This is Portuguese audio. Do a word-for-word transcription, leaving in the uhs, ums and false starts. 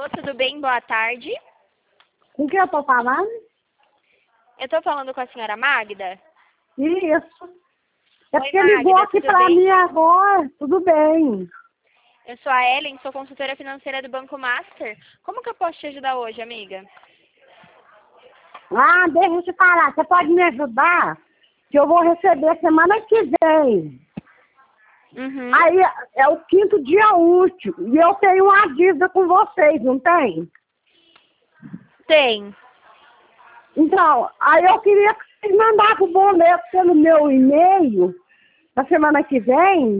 Alô, tudo bem? Boa tarde. Com quem eu tô falando? Eu tô falando com a senhora Magda? Isso. É Oi, porque Magda, ligou aqui tudo pra bem? mim agora. Tudo bem. Eu sou a Ellen, sou consultora financeira do Banco Master. Como que eu posso te ajudar hoje, amiga? Ah, deixa eu te falar. Você pode me ajudar? Que eu vou receber semana que vem. Uhum. Aí é o quinto dia útil. E eu tenho uma dívida com vocês, não tem? Tem. Então, aí eu queria que vocês mandassem o boleto pelo meu e-mail na semana que vem.